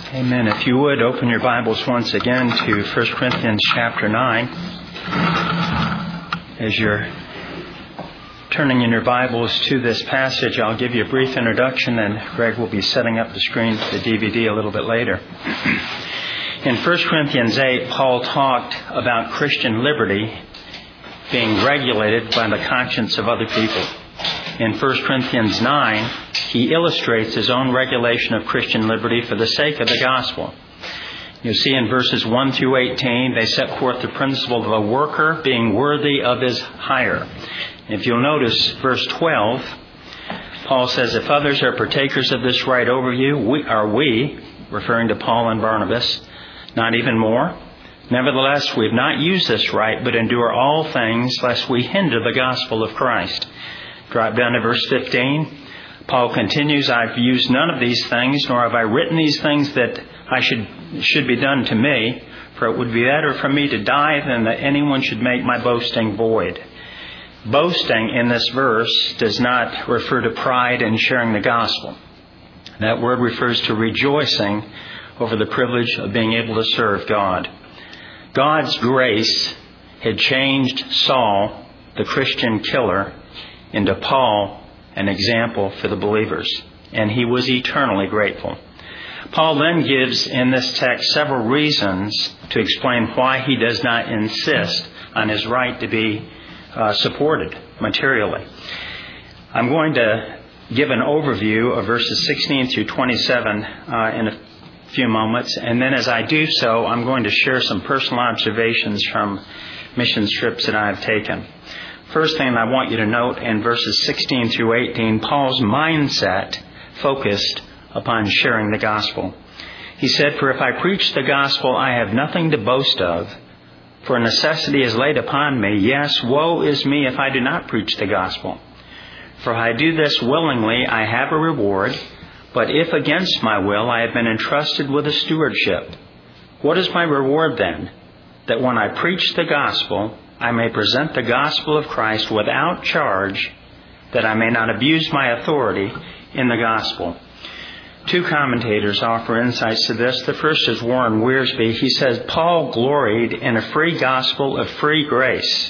Amen. If you would, open your Bibles once again to 1 Corinthians chapter 9. As you're turning in your Bibles to this passage, I'll give you a brief introduction, and Greg will be setting up the screen for the DVD a little bit later. In 1 Corinthians 8, Paul talked about Christian liberty being regulated by the conscience of other people. In 1 Corinthians 9, he illustrates his own regulation of Christian liberty for the sake of the gospel. You'll see in verses 1 through 18, they set forth the principle of a worker being worthy of his hire. If you'll notice verse 12, Paul says, if others are partakers of this right over you, we, referring to Paul and Barnabas, not even more? Nevertheless, we have not used this right, but endure all things, lest we hinder the gospel of Christ. Drop down to verse 15. Paul continues, I've used none of these things, nor have I written these things that I should be done to me, for it would be better for me to die than that anyone should make my boasting void. Boasting in this verse does not refer to pride in sharing the gospel. That word refers to rejoicing over the privilege of being able to serve God. God's grace had changed Saul, the Christian killer, into Paul, an example for the believers. And he was eternally grateful. Paul then gives in this text several reasons to explain why he does not insist on his right to be supported materially. I'm going to give an overview of verses 16 through 27 in a few moments. And then as I do so, I'm going to share some personal observations from mission trips that I've taken. First thing I want you to note in verses 16 through 18, Paul's mindset focused upon sharing the gospel. He said, for if I preach the gospel, I have nothing to boast of, for necessity is laid upon me. Yes, woe is me if I do not preach the gospel. For if I do this willingly, I have a reward, but if against my will, I have been entrusted with a stewardship. What is my reward then? That when I preach the gospel, I may present the gospel of Christ without charge, that I may not abuse my authority in the gospel. Two commentators offer insights to this. The first is Warren Wiersbe. He says, Paul gloried in a free gospel of free grace.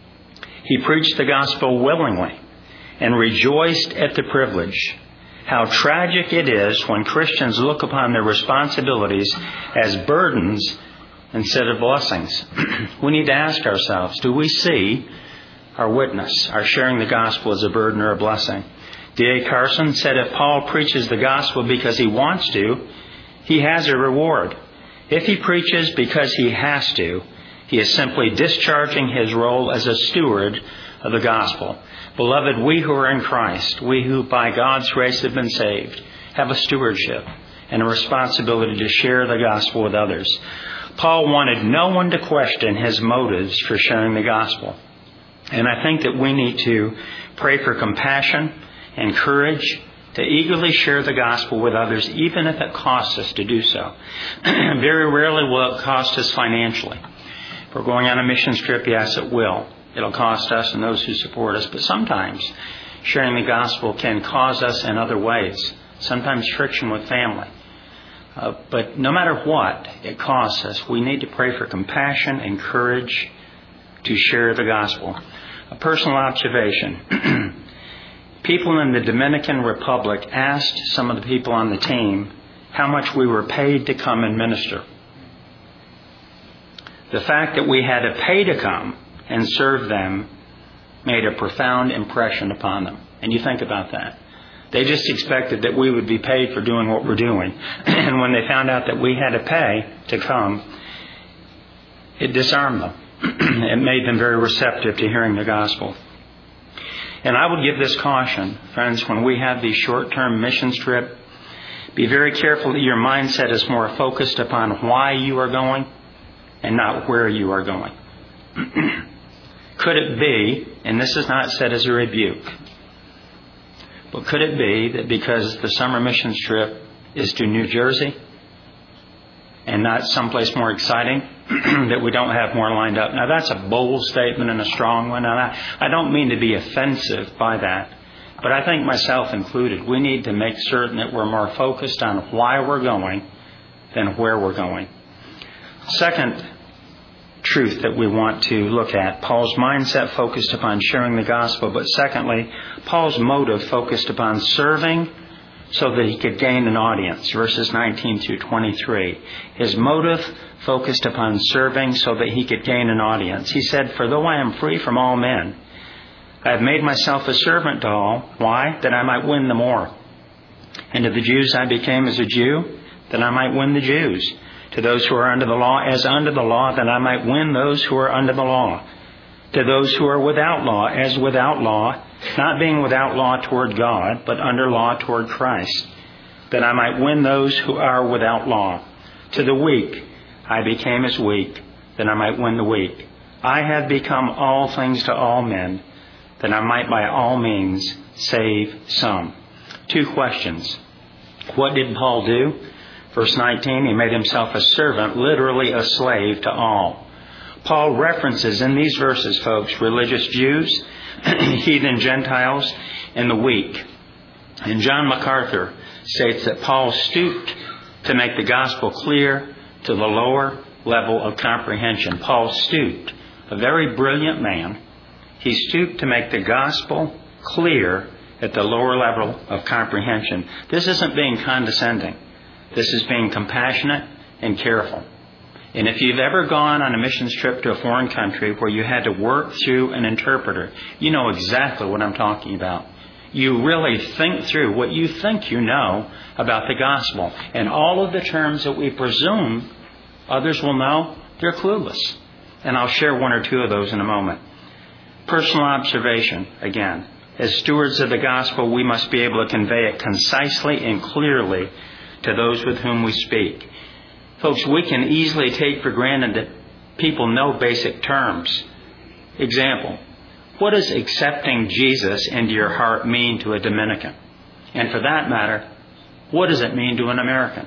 He preached the gospel willingly and rejoiced at the privilege. How tragic it is when Christians look upon their responsibilities as burdens instead of blessings. We need to ask ourselves, do we see our witness, our sharing the gospel as a burden or a blessing? D.A. Carson said if Paul preaches the gospel because he wants to, he has a reward. If he preaches because he has to, he is simply discharging his role as a steward of the gospel. Beloved, we who are in Christ, we who by God's grace have been saved, have a stewardship and a responsibility to share the gospel with others. Paul wanted no one to question his motives for sharing the gospel. And I think that we need to pray for compassion and courage to eagerly share the gospel with others, even if it costs us to do so. Very rarely will it cost us financially. If we're going on a mission trip, yes, it will. It'll cost us and those who support us. But sometimes sharing the gospel can cause us in other ways. Sometimes friction with family. But no matter what it costs us, we need to pray for compassion and courage to share the gospel. A personal observation. People in the Dominican Republic asked some of the people on the team how much we were paid to come and minister. The fact that we had to pay to come and serve them made a profound impression upon them. And you think about that. They just expected that we would be paid for doing what we're doing. And when they found out that we had to pay to come, it disarmed them. It made them very receptive to hearing the gospel. And I would give this caution, friends, when we have these short-term missions trip, be very careful that your mindset is more focused upon why you are going and not where you are going. Could it be, and this is not said as a rebuke, but could it be that because the summer missions trip is to New Jersey and not someplace more exciting, that we don't have more lined up? Now, that's a bold statement and a strong one. And I don't mean to be offensive by that. But I think myself included, we need to make certain that we're more focused on why we're going than where we're going. Second truth that we want to look at, Paul's mindset focused upon sharing the gospel, but secondly, Paul's motive focused upon serving so that he could gain an audience, verses 19 through 23. His motive focused upon serving so that he could gain an audience. He said, "For though I am free from all men, I have made myself a servant to all." Why? That I might win the more. "And to the Jews I became as a Jew, that I might win the Jews. To those who are under the law, as under the law, that I might win those who are under the law. To those who are without law, as without law, not being without law toward God, but under law toward Christ, that I might win those who are without law. To the weak I became as weak, that I might win the weak. I have become all things to all men, that I might by all means save some." Two questions. What did Paul do? Verse 19, he made himself a servant, literally a slave to all. Paul references in these verses, folks, religious Jews, heathen Gentiles, and the weak. And John MacArthur states that Paul stooped to make the gospel clear to the lower level of comprehension. Paul stooped, a very brilliant man. He stooped to make the gospel clear at the lower level of comprehension. This isn't being condescending. This is being compassionate and careful. And if you've ever gone on a missions trip to a foreign country where you had to work through an interpreter, you know exactly what I'm talking about. You really think through what you think you know about the gospel. And all of the terms that we presume others will know, they're clueless. And I'll share one or two of those in a moment. Personal observation, again. As stewards of the gospel, we must be able to convey it concisely and clearly to those with whom we speak. Folks, we can easily take for granted that people know basic terms. Example, what does accepting Jesus into your heart mean to a Dominican? And for that matter, what does it mean to an American?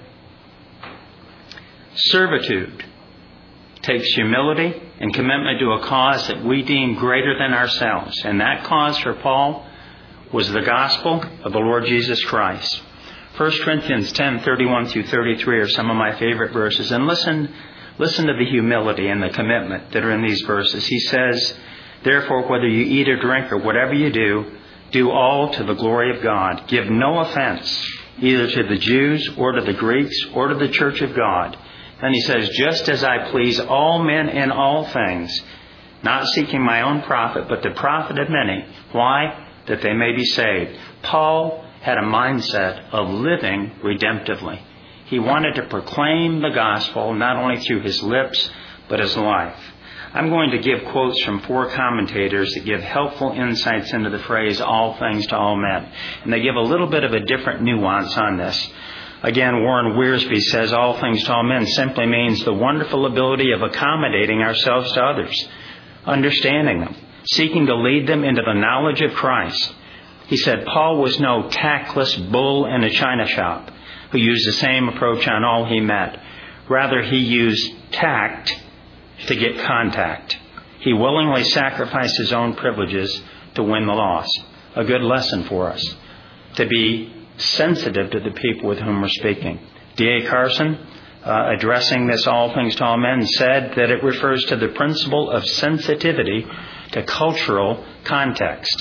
Servitude takes humility and commitment to a cause that we deem greater than ourselves. And that cause for Paul was the gospel of the Lord Jesus Christ. 1 Corinthians 10:31 through 33 are some of my favorite verses. And listen to the humility and the commitment that are in these verses. He says, "Therefore, whether you eat or drink or whatever you do, do all to the glory of God. Give no offense either to the Jews or to the Greeks or to the church of God." Then he says, "Just as I please all men in all things, not seeking my own profit, but the profit of many." Why? That they may be saved. Paul had a mindset of living redemptively. He wanted to proclaim the gospel not only through his lips, but his life. I'm going to give quotes from 4 commentators that give helpful insights into the phrase, "all things to all men." And they give a little bit of a different nuance on this. Again, Warren Wiersbe says all things to all men simply means the wonderful ability of accommodating ourselves to others, understanding them, seeking to lead them into the knowledge of Christ. He said Paul was no tactless bull in a china shop who used the same approach on all he met. Rather, he used tact to get contact. He willingly sacrificed his own privileges to win the lost. A good lesson for us, to be sensitive to the people with whom we're speaking. D.A. Carson, addressing this all things to all men, said that it refers to the principle of sensitivity to cultural context.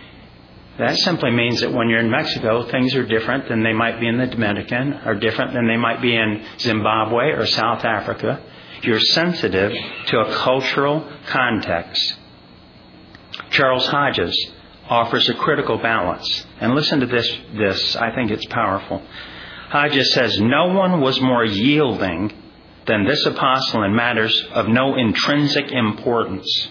That simply means that when you're in Mexico, things are different than they might be in the Dominican, or different than they might be in Zimbabwe or South Africa. You're sensitive to a cultural context. Charles Hodges offers a critical balance. And listen to this. I think it's powerful. Hodges says, "No one was more yielding than this apostle in matters of no intrinsic importance.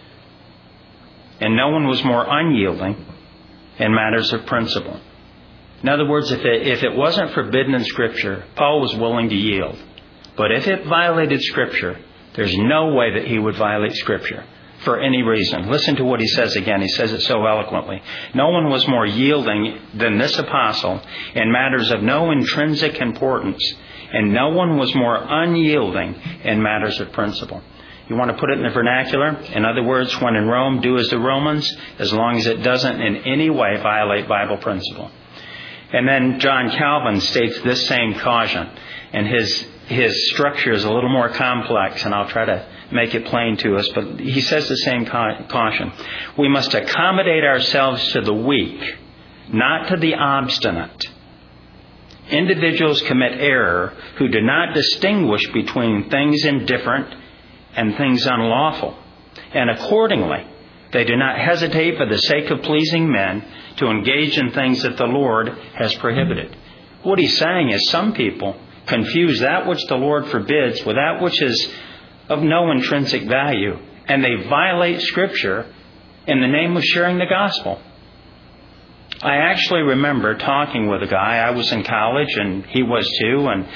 And no one was more unyielding in matters of principle." In other words, if it wasn't forbidden in Scripture, Paul was willing to yield. But if it violated Scripture, there's no way that he would violate Scripture for any reason. Listen to what he says again. He says it so eloquently. "No one was more yielding than this apostle in matters of no intrinsic importance, and no one was more unyielding in matters of principle." You want to put it in the vernacular? In other words, when in Rome, do as the Romans, as long as it doesn't in any way violate Bible principle. And then John Calvin states this same caution, and his structure is a little more complex, and I'll try to make it plain to us, but he says the same caution. We must accommodate ourselves to the weak, not to the obstinate. Individuals commit error who do not distinguish between things indifferent and things unlawful, and accordingly, they do not hesitate for the sake of pleasing men to engage in things that the Lord has prohibited. What he's saying is some people confuse that which the Lord forbids with that which is of no intrinsic value, and they violate Scripture in the name of sharing the gospel. I actually remember talking with a guy. I was in college, and he was too, and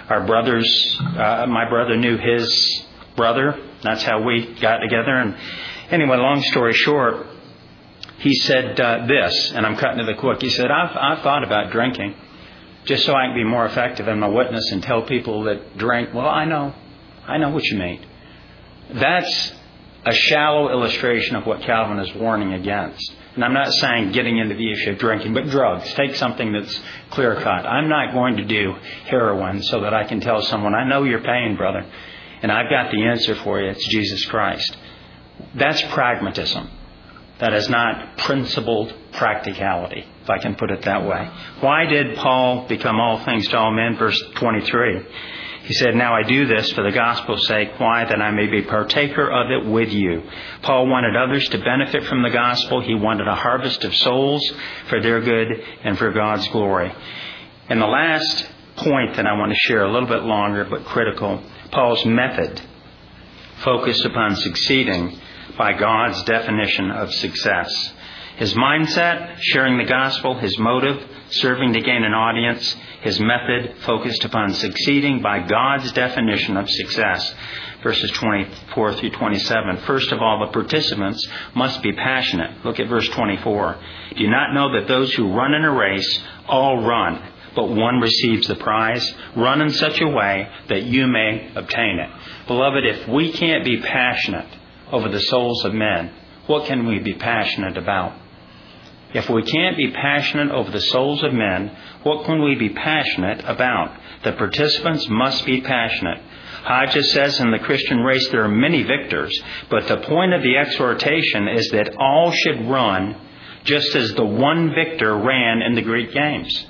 my brother knew his brother. That's how we got together. And anyway, long story short, he said this, and I'm cutting to the quick. He said, I've thought about drinking just so I can be more effective in my witness and tell people that drink. Well, I know what you mean. That's a shallow illustration of what Calvin is warning against. And I'm not saying getting into the issue of drinking, but drugs. Take something that's clear-cut. I'm not going to do heroin so that I can tell someone, I know your pain, brother, and I've got the answer for you. It's Jesus Christ. That's pragmatism. That is not principled practicality, if I can put it that way. Why did Paul become all things to all men? Verse 23. He said, now I do this for the gospel's sake. Why? That I may be partaker of it with you. Paul wanted others to benefit from the gospel. He wanted a harvest of souls for their good and for God's glory. And the last point that I want to share, a little bit longer but critical, Paul's method focused upon succeeding by God's definition of success. His mindset, sharing the gospel. His motive, serving to gain an audience. His method, focused upon succeeding by God's definition of success. Verses 24 through 27. First of all, the participants must be passionate. Look at verse 24. Do you not know that those who run in a race all run, but one receives the prize? Run in such a way that you may obtain it. Beloved, if we can't be passionate over the souls of men, what can we be passionate about? If we can't be passionate over the souls of men, what can we be passionate about? The participants must be passionate. Hodges says in the Christian race there are many victors, but the point of the exhortation is that all should run just as the one victor ran in the Greek games.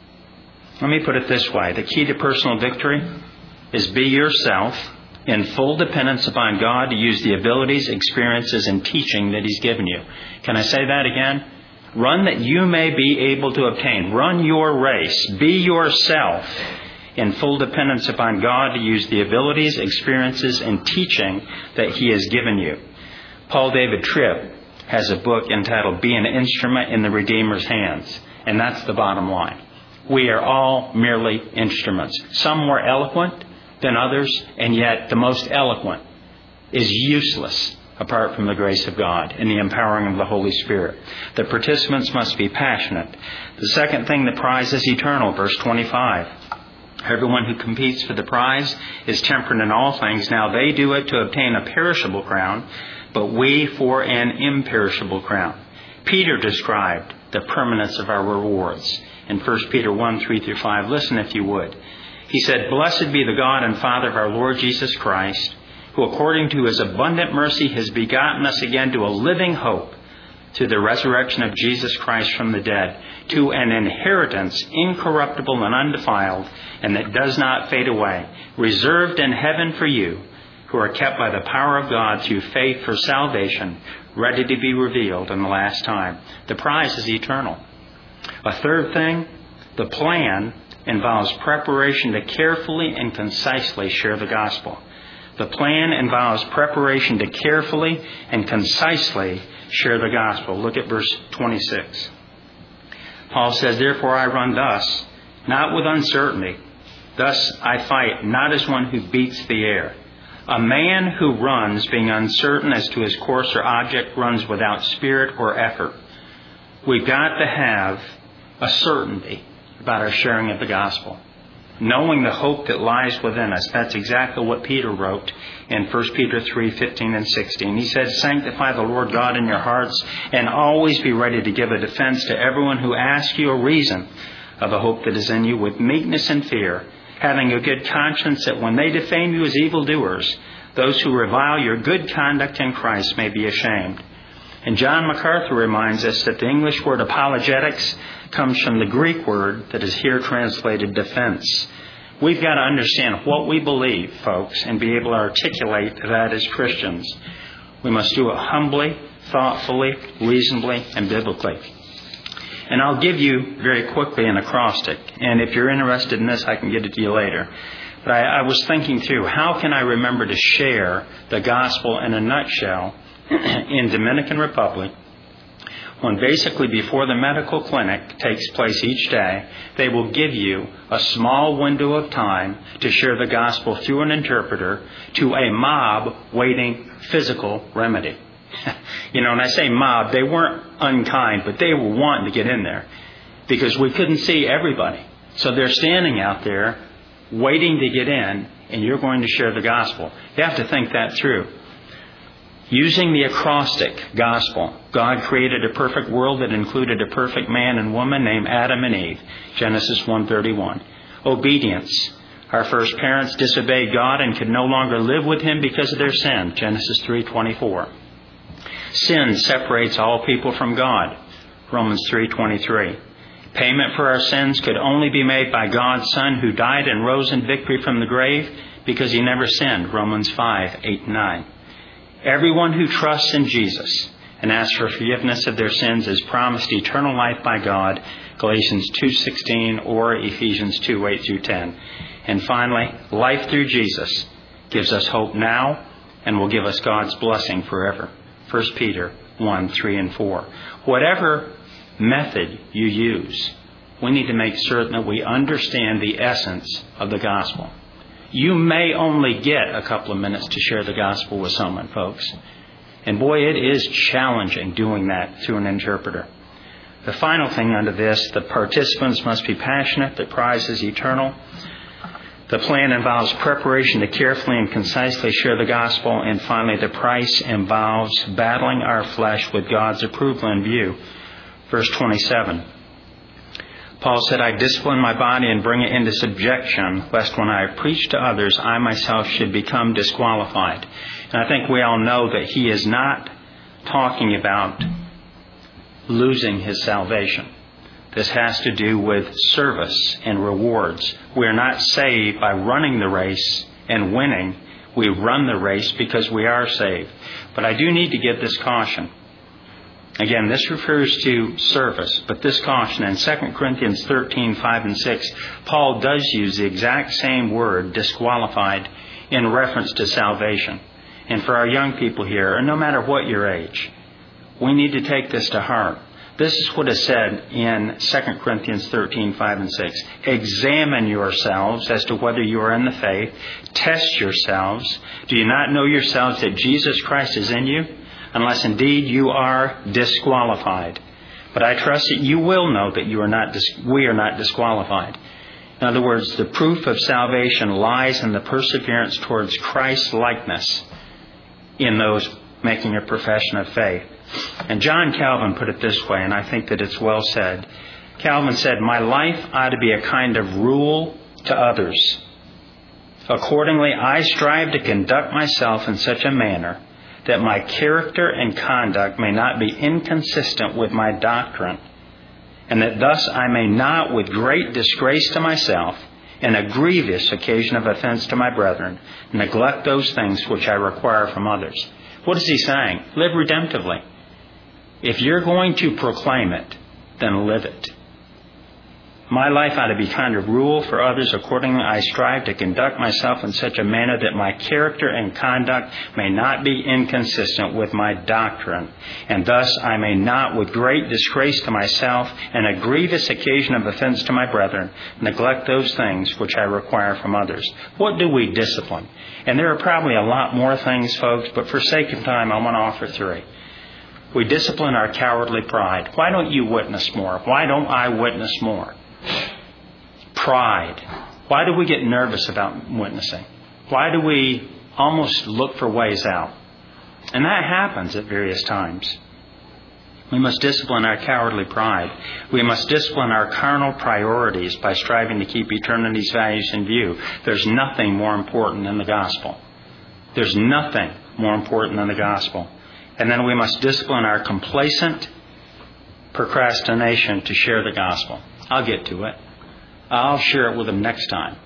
Let me put it this way. The key to personal victory is be yourself in full dependence upon God to use the abilities, experiences, and teaching that He's given you. Can I say that again? Run that you may be able to obtain. Run your race. Be yourself in full dependence upon God to use the abilities, experiences, and teaching that He has given you. Paul David Tripp has a book entitled Be an Instrument in the Redeemer's Hands. And that's the bottom line. We are all merely instruments. Some more eloquent than others, and yet the most eloquent is useless apart from the grace of God and the empowering of the Holy Spirit. The participants must be passionate. The second thing, the prize is eternal. Verse 25. Everyone who competes for the prize is temperate in all things. Now they do it to obtain a perishable crown, but we for an imperishable crown. Peter described the permanence of our rewards in 1 Peter 1, 3 through 5. Listen if you would. He said, Blessed be the God and Father of our Lord Jesus Christ, who according to His abundant mercy has begotten us again to a living hope through the resurrection of Jesus Christ from the dead, to an inheritance incorruptible and undefiled, and that does not fade away, reserved in heaven for you, who are kept by the power of God through faith for salvation, ready to be revealed in the last time. The prize is eternal. A third thing, the plan involves preparation to carefully and concisely share the gospel. The plan involves preparation to carefully and concisely share the gospel. Look at verse 26. Paul says, Therefore I run thus, not with uncertainty. Thus I fight, not as one who beats the air. A man who runs, being uncertain as to his course or object, runs without spirit or effort. We've got to have a certainty about our sharing of the gospel. Knowing the hope that lies within us. That's exactly what Peter wrote in 1 Peter 3, 15 and 16. He said, Sanctify the Lord God in your hearts, and always be ready to give a defense to everyone who asks you a reason of a hope that is in you with meekness and fear, having a good conscience, that when they defame you as evildoers, those who revile your good conduct in Christ may be ashamed. And John MacArthur reminds us that the English word apologetics comes from the Greek word that is here translated defense. We've got to understand what we believe, folks, and be able to articulate that as Christians. We must do it humbly, thoughtfully, reasonably, and biblically. And I'll give you very quickly an acrostic. And if you're interested in this, I can get it to you later. But I was thinking through, how can I remember to share the gospel in a nutshell in Dominican Republic when basically before the medical clinic takes place each day, they will give you a small window of time to share the gospel through an interpreter to a mob waiting physical remedy. And I say mob, they weren't unkind, but they were wanting to get in there because we couldn't see everybody. So they're standing out there waiting to get in, and you're going to share the gospel. You have to think that through. Using the acrostic gospel, God created a perfect world that included a perfect man and woman named Adam and Eve, Genesis 1:31. Obedience. Our first parents disobeyed God and could no longer live with Him because of their sin, Genesis 3:24. Sin separates all people from God, Romans 3:23. Payment for our sins could only be made by God's Son, who died and rose in victory from the grave because He never sinned, Romans 5:8-9. Everyone who trusts in Jesus and asks for forgiveness of their sins is promised eternal life by God, Galatians 2:16 or Ephesians 2:8-10. And finally, life through Jesus gives us hope now and will give us God's blessing forever. 1 Peter 1:3-4. Whatever method you use, we need to make certain that we understand the essence of the gospel. You may only get a couple of minutes to share the gospel with someone, folks. And boy, it is challenging doing that through an interpreter. The final thing under this, the participants must be passionate. The prize is eternal. The plan involves preparation to carefully and concisely share the gospel. And finally, the price involves battling our flesh with God's approval in view. Verse 27. Paul said, I discipline my body and bring it into subjection, lest when I preach to others, I myself should become disqualified. And I think we all know that he is not talking about losing his salvation. This has to do with service and rewards. We are not saved by running the race and winning. We run the race because we are saved. But I do need to give this caution. Again, this refers to service, but this caution in 2 Corinthians 13:5-6, Paul does use the exact same word, disqualified, in reference to salvation. And for our young people here, and no matter what your age, we need to take this to heart. This is what is said in 2 Corinthians 13:5-6. Examine yourselves as to whether you are in the faith. Test yourselves. Do you not know yourselves that Jesus Christ is in you? Unless indeed you are disqualified. But I trust that you will know that we are not disqualified. In other words, the proof of salvation lies in the perseverance towards Christ's likeness in those making a profession of faith. And John Calvin put it this way, and I think that it's well said. Calvin said, my life ought to be a kind of rule to others. Accordingly, I strive to conduct myself in such a manner that my character and conduct may not be inconsistent with my doctrine, and that thus I may not, with great disgrace to myself and a grievous occasion of offense to my brethren, neglect those things which I require from others. What is he saying? Live redemptively. If you're going to proclaim it, then live it. My life ought to be kind of rule for others. Accordingly, I strive to conduct myself in such a manner that my character and conduct may not be inconsistent with my doctrine, and thus I may not, with great disgrace to myself and a grievous occasion of offense to my brethren, neglect those things which I require from others. What do we discipline? And there are probably a lot more things, folks, but for sake of time, I want to offer 3. We discipline our cowardly pride. Why don't you witness more? Why don't I witness more? Pride. Why do we get nervous about witnessing? Why do we almost look for ways out? And that happens at various times. We must discipline our cowardly pride. We must discipline our carnal priorities by striving to keep eternity's values in view. There's nothing more important than the gospel. There's nothing more important than the gospel. And then we must discipline our complacent procrastination to share the gospel. I'll get to it. I'll share it with them next time.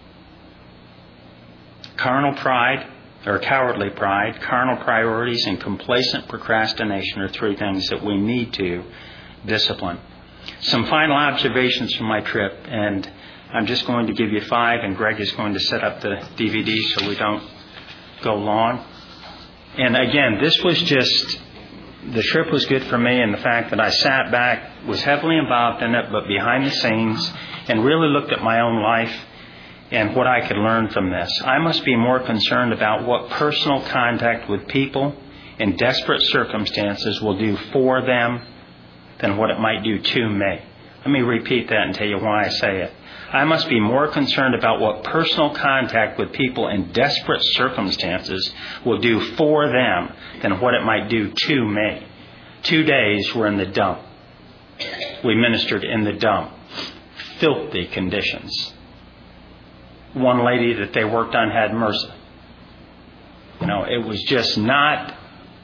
Carnal pride, or cowardly pride, carnal priorities, and complacent procrastination are three things that we need to discipline. Some final observations from my trip, and I'm just going to give you 5, and Greg is going to set up the DVD so we don't go long. And again, this was just, the trip was good for me, and the fact that I sat back, was heavily involved in it, but behind the scenes, and really looked at my own life and what I could learn from this. I must be more concerned about what personal contact with people in desperate circumstances will do for them than what it might do to me. Let me repeat that and tell you why I say it. I must be more concerned about what personal contact with people in desperate circumstances will do for them than what it might do to me. 2 days we're in the dump. We ministered in the dump. Filthy conditions. One lady that they worked on had MRSA. It was just not,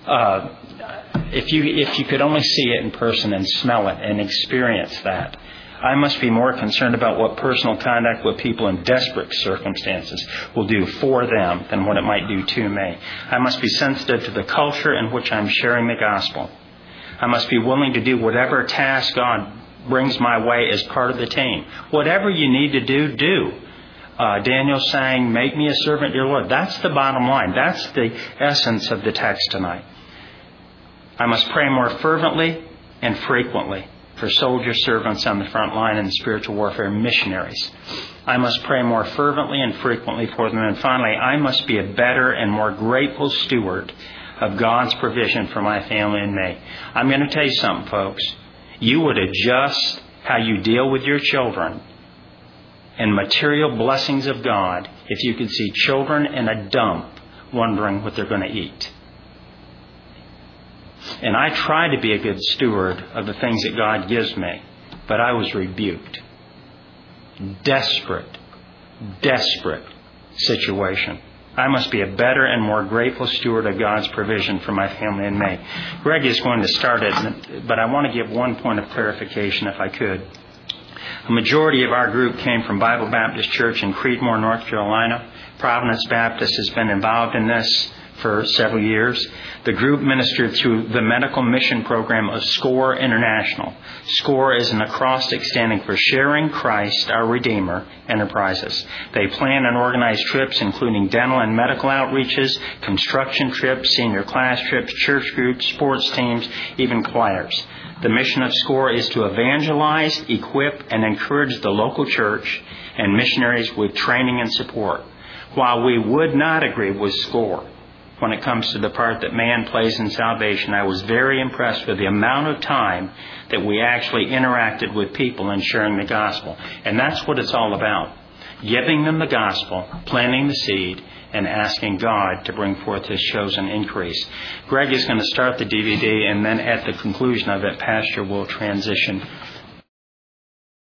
if you could only see it in person and smell it and experience that. I must be more concerned about what personal contact with people in desperate circumstances will do for them than what it might do to me. I must be sensitive to the culture in which I'm sharing the gospel. I must be willing to do whatever task God brings my way as part of the team. Whatever you need to do, do. Daniel sang, "Make me a servant, dear Lord." That's the bottom line. That's the essence of the text tonight. I must pray more fervently and frequently for soldier servants on the front line and spiritual warfare missionaries. I must pray more fervently and frequently for them. And finally, I must be a better and more grateful steward of God's provision for my family and me. I'm going to tell you something, folks. You would adjust how you deal with your children and material blessings of God if you could see children in a dump wondering what they're going to eat. And I try to be a good steward of the things that God gives me, but I was rebuked. Desperate situation. I must be a better and more grateful steward of God's provision for my family and me. Greg is going to start it, but I want to give one point of clarification if I could. A majority of our group came from Bible Baptist Church in Creedmoor, North Carolina. Providence Baptist has been involved in this for several years. The group ministered through the medical mission program of SCORE International. SCORE is an acrostic standing for Sharing Christ, Our Redeemer, Enterprises. They plan and organize trips including dental and medical outreaches, construction trips, senior class trips, church groups, sports teams, even choirs. The mission of SCORE is to evangelize, equip, and encourage the local church and missionaries with training and support. While we would not agree with SCORE when it comes to the part that man plays in salvation, I was very impressed with the amount of time that we actually interacted with people and sharing the gospel. And that's what it's all about. Giving them the gospel, planting the seed, and asking God to bring forth His chosen increase. Greg is going to start the DVD, and then at the conclusion of it, Pastor will transition